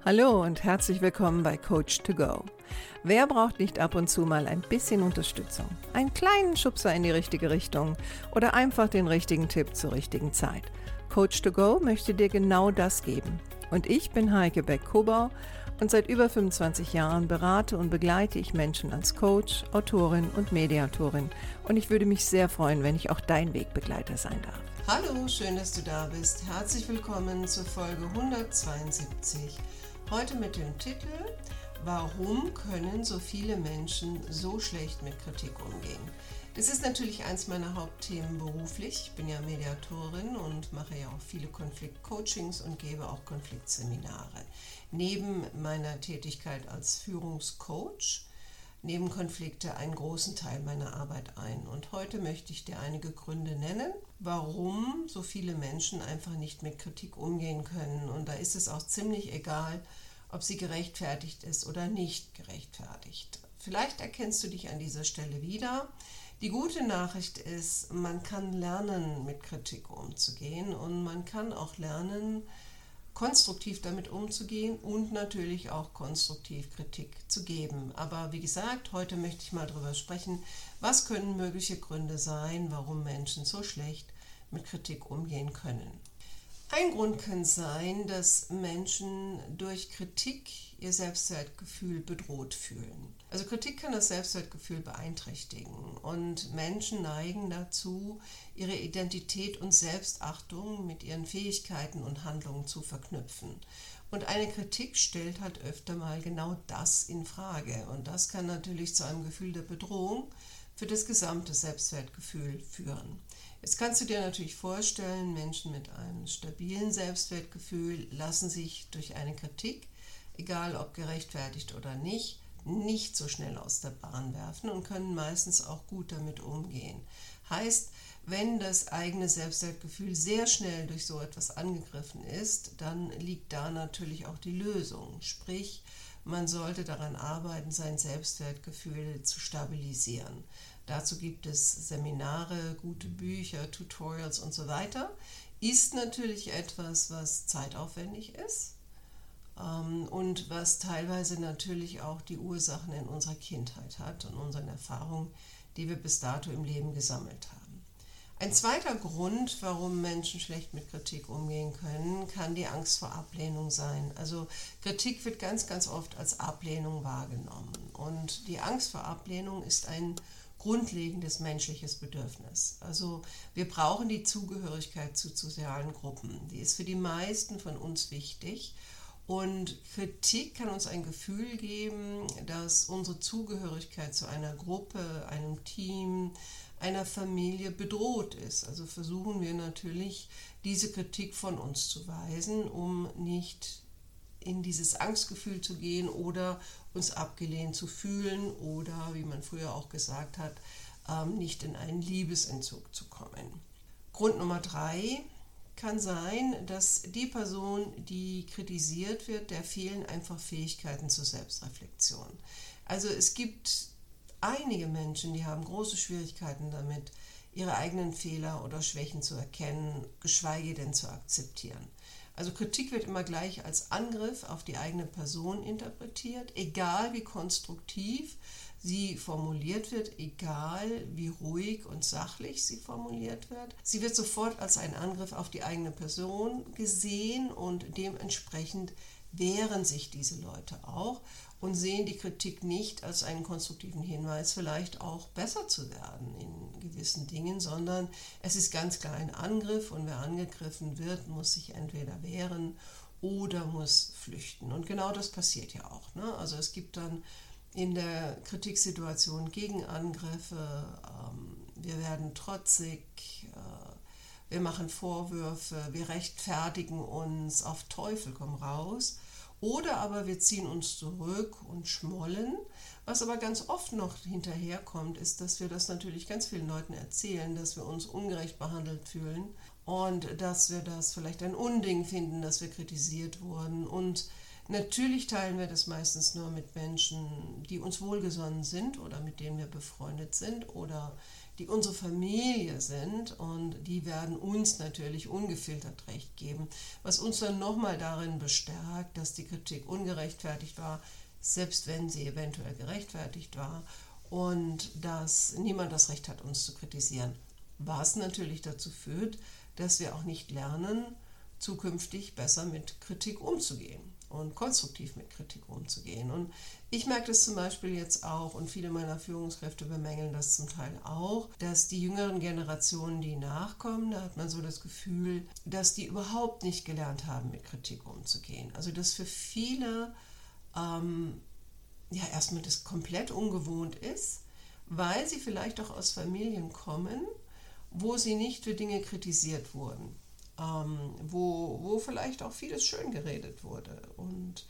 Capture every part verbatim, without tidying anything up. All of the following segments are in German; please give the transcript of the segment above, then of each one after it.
Hallo und herzlich willkommen bei Coach to Go. Wer braucht nicht ab und zu mal ein bisschen Unterstützung? Einen kleinen Schubser in die richtige Richtung oder einfach den richtigen Tipp zur richtigen Zeit? Coach to Go möchte dir genau das geben. Und ich bin Heike Beck-Kobau und seit über fünfundzwanzig Jahren berate und begleite ich Menschen als Coach, Autorin und Mediatorin. Und ich würde mich sehr freuen, wenn ich auch dein Wegbegleiter sein darf. Hallo, schön, dass du da bist. Herzlich willkommen zur Folge hundertzweiundsiebzig. Heute mit dem Titel: Warum können so viele Menschen so schlecht mit Kritik umgehen? Das ist natürlich eins meiner Hauptthemen beruflich. Ich bin ja Mediatorin und mache ja auch viele Konfliktcoachings und gebe auch Konfliktseminare. Neben meiner Tätigkeit als Führungscoach nehmen Konflikte einen großen Teil meiner Arbeit ein. Und heute möchte ich dir einige Gründe nennen, warum so viele Menschen einfach nicht mit Kritik umgehen können. Und da ist es auch ziemlich egal, ob sie gerechtfertigt ist oder nicht gerechtfertigt. Vielleicht erkennst du dich an dieser Stelle wieder. Die gute Nachricht ist, man kann lernen, mit Kritik umzugehen und man kann auch lernen, konstruktiv damit umzugehen und natürlich auch konstruktiv Kritik zu geben. Aber wie gesagt, heute möchte ich mal darüber sprechen, was können mögliche Gründe sein, warum Menschen so schlecht mit Kritik umgehen können. Ein Grund kann sein, dass Menschen durch Kritik ihr Selbstwertgefühl bedroht fühlen. Also Kritik kann das Selbstwertgefühl beeinträchtigen und Menschen neigen dazu, ihre Identität und Selbstachtung mit ihren Fähigkeiten und Handlungen zu verknüpfen. Und eine Kritik stellt halt öfter mal genau das in Frage. Und das kann natürlich zu einem Gefühl der Bedrohung für das gesamte Selbstwertgefühl führen. Jetzt kannst du dir natürlich vorstellen, Menschen mit einem stabilen Selbstwertgefühl lassen sich durch eine Kritik, egal ob gerechtfertigt oder nicht, nicht so schnell aus der Bahn werfen und können meistens auch gut damit umgehen. Heißt, wenn das eigene Selbstwertgefühl sehr schnell durch so etwas angegriffen ist, dann liegt da natürlich auch die Lösung. Sprich, man sollte daran arbeiten, sein Selbstwertgefühl zu stabilisieren. Dazu gibt es Seminare, gute Bücher, Tutorials und so weiter. Ist natürlich etwas, was zeitaufwendig ist ähm, und was teilweise natürlich auch die Ursachen in unserer Kindheit hat und unseren Erfahrungen, die wir bis dato im Leben gesammelt haben. Ein zweiter Grund, warum Menschen schlecht mit Kritik umgehen können, kann die Angst vor Ablehnung sein. Also Kritik wird ganz, ganz oft als Ablehnung wahrgenommen. Und die Angst vor Ablehnung ist ein grundlegendes menschliches Bedürfnis. Also wir brauchen die Zugehörigkeit zu sozialen Gruppen. Die ist für die meisten von uns wichtig. Und Kritik kann uns ein Gefühl geben, dass unsere Zugehörigkeit zu einer Gruppe, einem Team, einer Familie bedroht ist. Also versuchen wir natürlich, diese Kritik von uns zu weisen, um nicht in dieses Angstgefühl zu gehen oder uns abgelehnt zu fühlen oder, wie man früher auch gesagt hat, nicht in einen Liebesentzug zu kommen. Grund Nummer drei kann sein, dass die Person, die kritisiert wird, der fehlen einfach Fähigkeiten zur Selbstreflexion. Also es gibt einige Menschen, die haben große Schwierigkeiten damit, ihre eigenen Fehler oder Schwächen zu erkennen, geschweige denn zu akzeptieren. Also Kritik wird immer gleich als Angriff auf die eigene Person interpretiert, egal wie konstruktiv sie formuliert wird, egal wie ruhig und sachlich sie formuliert wird. Sie wird sofort als ein Angriff auf die eigene Person gesehen und dementsprechend wehren sich diese Leute auch und sehen die Kritik nicht als einen konstruktiven Hinweis, vielleicht auch besser zu werden in gewissen Dingen, sondern es ist ganz klar ein Angriff und wer angegriffen wird, muss sich entweder wehren oder muss flüchten. Und genau das passiert ja auch, ne? Also es gibt dann in der Kritiksituation Gegenangriffe, ähm, wir werden trotzig, äh, wir machen Vorwürfe, wir rechtfertigen uns auf Teufel komm raus. Oder aber wir ziehen uns zurück und schmollen. Was aber ganz oft noch hinterherkommt, ist, dass wir das natürlich ganz vielen Leuten erzählen, dass wir uns ungerecht behandelt fühlen und dass wir das vielleicht ein Unding finden, dass wir kritisiert wurden und Natürlich teilen wir das meistens nur mit Menschen, die uns wohlgesonnen sind oder mit denen wir befreundet sind oder die unsere Familie sind, und die werden uns natürlich ungefiltert recht geben, was uns dann nochmal darin bestärkt, dass die Kritik ungerechtfertigt war, selbst wenn sie eventuell gerechtfertigt war, und dass niemand das Recht hat, uns zu kritisieren. Was natürlich dazu führt, dass wir auch nicht lernen, zukünftig besser mit Kritik umzugehen und konstruktiv mit Kritik umzugehen. Und ich merke das zum Beispiel jetzt auch, und viele meiner Führungskräfte bemängeln das zum Teil auch, dass die jüngeren Generationen, die nachkommen, da hat man so das Gefühl, dass die überhaupt nicht gelernt haben, mit Kritik umzugehen. Also dass für viele ähm, ja erstmal das komplett ungewohnt ist, weil sie vielleicht auch aus Familien kommen, wo sie nicht für Dinge kritisiert wurden. Ähm, wo, wo vielleicht auch vieles schön geredet wurde. Und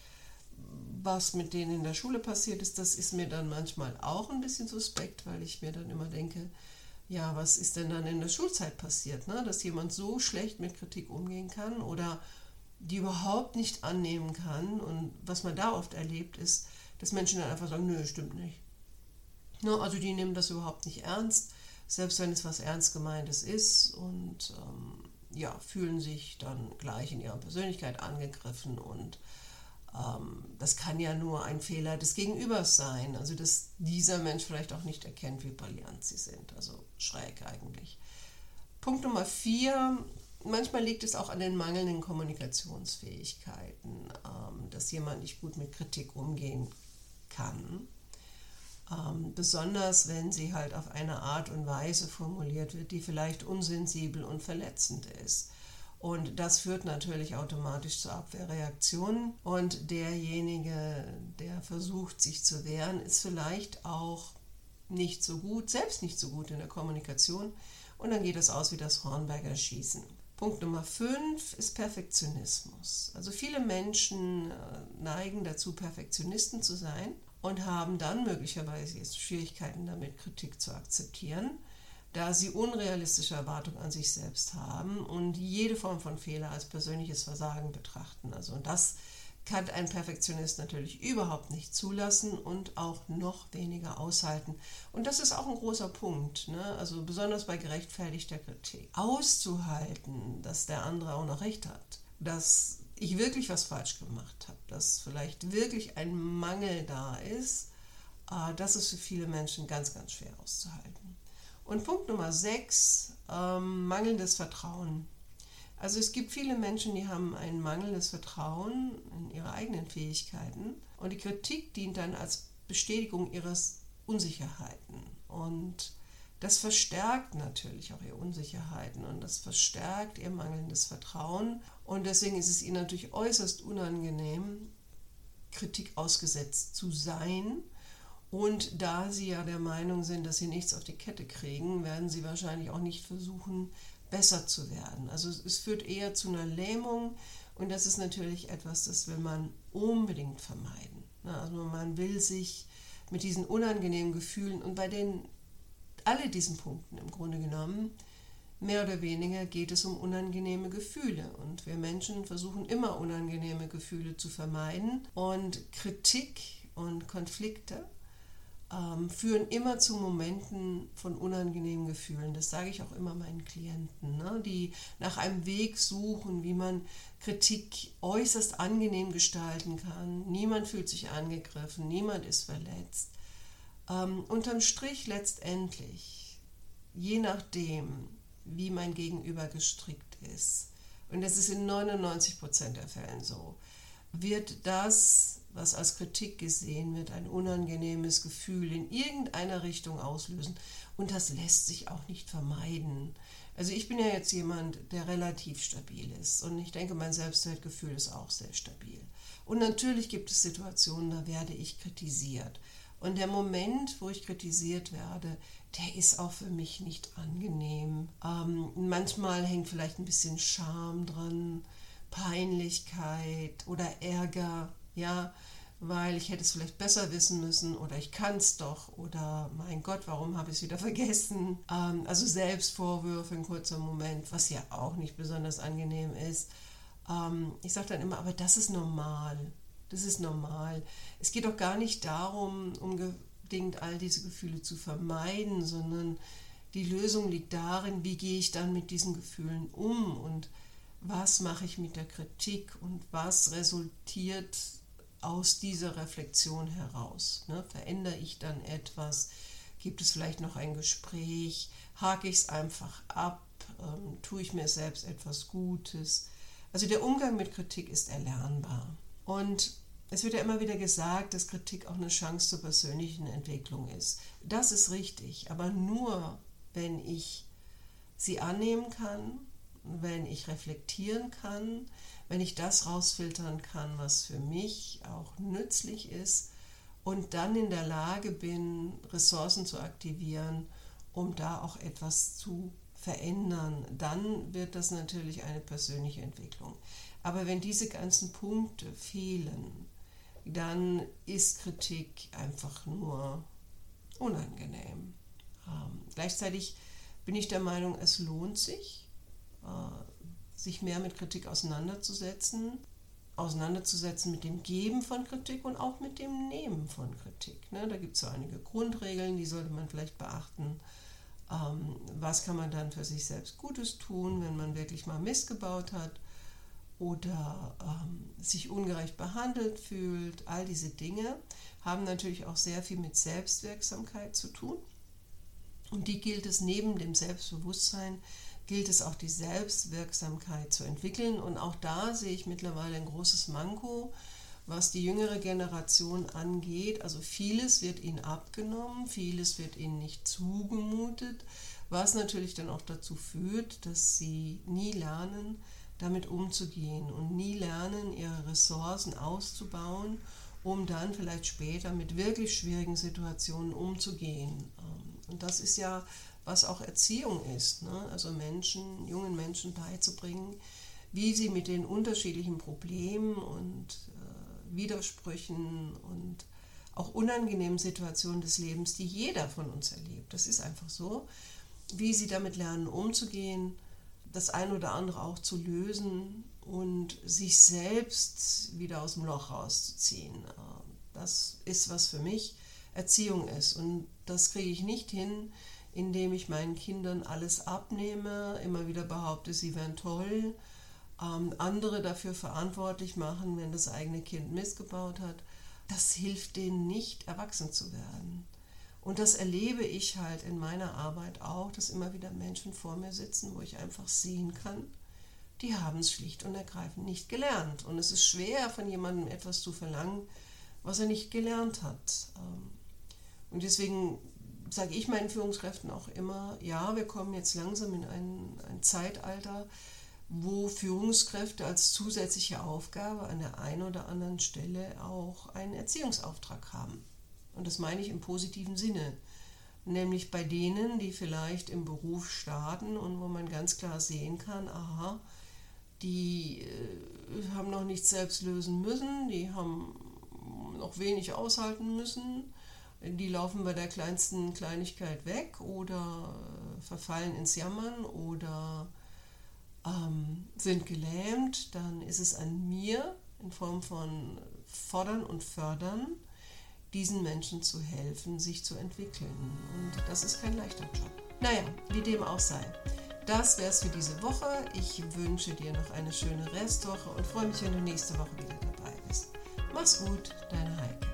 was mit denen in der Schule passiert ist, das ist mir dann manchmal auch ein bisschen suspekt, weil ich mir dann immer denke, ja, was ist denn dann in der Schulzeit passiert, ne? Dass jemand so schlecht mit Kritik umgehen kann oder die überhaupt nicht annehmen kann. Und was man da oft erlebt ist, dass Menschen dann einfach sagen, nö, stimmt nicht. Ne? Also die nehmen das überhaupt nicht ernst, selbst wenn es was ernst gemeintes ist, und ähm, ja, fühlen sich dann gleich in ihrer Persönlichkeit angegriffen, und ähm, das kann ja nur ein Fehler des Gegenübers sein, also dass dieser Mensch vielleicht auch nicht erkennt, wie brillant sie sind, also schräg eigentlich. Punkt Nummer vier, manchmal liegt es auch an den mangelnden Kommunikationsfähigkeiten, ähm, dass jemand nicht gut mit Kritik umgehen kann. Ähm, besonders wenn sie halt auf eine Art und Weise formuliert wird, die vielleicht unsensibel und verletzend ist. Und das führt natürlich automatisch zu Abwehrreaktionen. Und derjenige, der versucht, sich zu wehren, ist vielleicht auch nicht so gut, selbst nicht so gut in der Kommunikation. Und dann geht es aus wie das Hornberger Schießen. Punkt Nummer fünf ist Perfektionismus. Also viele Menschen neigen dazu, Perfektionisten zu sein, und haben dann möglicherweise jetzt Schwierigkeiten damit, Kritik zu akzeptieren, da sie unrealistische Erwartungen an sich selbst haben und jede Form von Fehler als persönliches Versagen betrachten. Also und das kann ein Perfektionist natürlich überhaupt nicht zulassen und auch noch weniger aushalten. Und das ist auch ein großer Punkt, ne? Also besonders bei gerechtfertigter Kritik. Auszuhalten, dass der andere auch noch recht hat, dass ich wirklich was falsch gemacht habe, dass vielleicht wirklich ein Mangel da ist, das ist für viele Menschen ganz, ganz schwer auszuhalten. Und Punkt Nummer sechs, ähm, mangelndes Vertrauen. Also es gibt viele Menschen, die haben ein mangelndes Vertrauen in ihre eigenen Fähigkeiten, und die Kritik dient dann als Bestätigung ihres Unsicherheiten. Und das verstärkt natürlich auch ihre Unsicherheiten und das verstärkt ihr mangelndes Vertrauen. Und deswegen ist es ihnen natürlich äußerst unangenehm, Kritik ausgesetzt zu sein. Und da sie ja der Meinung sind, dass sie nichts auf die Kette kriegen, werden sie wahrscheinlich auch nicht versuchen, besser zu werden. Also es führt eher zu einer Lähmung, und das ist natürlich etwas, das will man unbedingt vermeiden. Also man will sich mit diesen unangenehmen Gefühlen, und bei den alle diesen Punkten im Grunde genommen, mehr oder weniger geht es um unangenehme Gefühle. Und wir Menschen versuchen immer unangenehme Gefühle zu vermeiden. Und Kritik und Konflikte ähm, führen immer zu Momenten von unangenehmen Gefühlen. Das sage ich auch immer meinen Klienten, ne, die nach einem Weg suchen, wie man Kritik äußerst angenehm gestalten kann. Niemand fühlt sich angegriffen, niemand ist verletzt. Ähm, unterm Strich letztendlich, je nachdem, wie mein Gegenüber gestrickt ist, und das ist in neunundneunzig Prozent der Fällen so, wird das, was als Kritik gesehen wird, ein unangenehmes Gefühl in irgendeiner Richtung auslösen. Und das lässt sich auch nicht vermeiden. Also ich bin ja jetzt jemand, der relativ stabil ist, und ich denke, mein Selbstwertgefühl ist auch sehr stabil. Und natürlich gibt es Situationen, da werde ich kritisiert. Und der Moment, wo ich kritisiert werde, der ist auch für mich nicht angenehm. Ähm, manchmal hängt vielleicht ein bisschen Scham dran, Peinlichkeit oder Ärger, ja, weil ich hätte es vielleicht besser wissen müssen oder ich kann es doch oder mein Gott, warum habe ich es wieder vergessen? Ähm, also Selbstvorwürfe, ein kurzer Moment, was ja auch nicht besonders angenehm ist. Ähm, ich sage dann immer, aber das ist normal. Das ist normal. Es geht auch gar nicht darum, unbedingt all diese Gefühle zu vermeiden, sondern die Lösung liegt darin, wie gehe ich dann mit diesen Gefühlen um und was mache ich mit der Kritik und was resultiert aus dieser Reflexion heraus. Ne? Verändere ich dann etwas? Gibt es vielleicht noch ein Gespräch? Hake ich es einfach ab? Ähm, tue ich mir selbst etwas Gutes? Also der Umgang mit Kritik ist erlernbar. Und es wird ja immer wieder gesagt, dass Kritik auch eine Chance zur persönlichen Entwicklung ist. Das ist richtig, aber nur, wenn ich sie annehmen kann, wenn ich reflektieren kann, wenn ich das rausfiltern kann, was für mich auch nützlich ist und dann in der Lage bin, Ressourcen zu aktivieren, um da auch etwas zu verändern, dann wird das natürlich eine persönliche Entwicklung. Aber wenn diese ganzen Punkte fehlen, dann ist Kritik einfach nur unangenehm. Ähm, gleichzeitig bin ich der Meinung, es lohnt sich, äh, sich mehr mit Kritik auseinanderzusetzen, auseinanderzusetzen mit dem Geben von Kritik und auch mit dem Nehmen von Kritik. Ne? Da gibt es so einige Grundregeln, die sollte man vielleicht beachten. Ähm, was kann man dann für sich selbst Gutes tun, wenn man wirklich mal Mist gebaut hat oder ähm, sich ungerecht behandelt fühlt. All diese Dinge haben natürlich auch sehr viel mit Selbstwirksamkeit zu tun. Und die gilt es neben dem Selbstbewusstsein, gilt es auch die Selbstwirksamkeit zu entwickeln. Und auch da sehe ich mittlerweile ein großes Manko, was die jüngere Generation angeht. Also vieles wird ihnen abgenommen, vieles wird ihnen nicht zugemutet, was natürlich dann auch dazu führt, dass sie nie lernen, damit umzugehen und nie lernen, ihre Ressourcen auszubauen, um dann vielleicht später mit wirklich schwierigen Situationen umzugehen. Und das ist ja, was auch Erziehung ist, ne? Also Menschen, jungen Menschen beizubringen, wie sie mit den unterschiedlichen Problemen und äh, Widersprüchen und auch unangenehmen Situationen des Lebens, die jeder von uns erlebt, das ist einfach so, wie sie damit lernen umzugehen, das ein oder andere auch zu lösen und sich selbst wieder aus dem Loch rauszuziehen. Das ist, was für mich Erziehung ist. Und das kriege ich nicht hin, indem ich meinen Kindern alles abnehme, immer wieder behaupte, sie wären toll, ähm, andere dafür verantwortlich machen, wenn das eigene Kind Mist gebaut hat. Das hilft denen nicht, erwachsen zu werden. Und das erlebe ich halt in meiner Arbeit auch, dass immer wieder Menschen vor mir sitzen, wo ich einfach sehen kann, die haben es schlicht und ergreifend nicht gelernt. Und es ist schwer, von jemandem etwas zu verlangen, was er nicht gelernt hat. Und deswegen sage ich meinen Führungskräften auch immer, ja, wir kommen jetzt langsam in ein, ein Zeitalter, wo Führungskräfte als zusätzliche Aufgabe an der einen oder anderen Stelle auch einen Erziehungsauftrag haben. Und das meine ich im positiven Sinne, nämlich bei denen, die vielleicht im Beruf starten und wo man ganz klar sehen kann, aha, die äh, haben noch nichts selbst lösen müssen, die haben noch wenig aushalten müssen, die laufen bei der kleinsten Kleinigkeit weg oder äh, verfallen ins Jammern oder ähm, sind gelähmt, dann ist es an mir in Form von Fordern und Fördern, diesen Menschen zu helfen, sich zu entwickeln. Und das ist kein leichter Job. Naja, wie dem auch sei. Das wäre es für diese Woche. Ich wünsche dir noch eine schöne Restwoche und freue mich, wenn du nächste Woche wieder dabei bist. Mach's gut, deine Heike.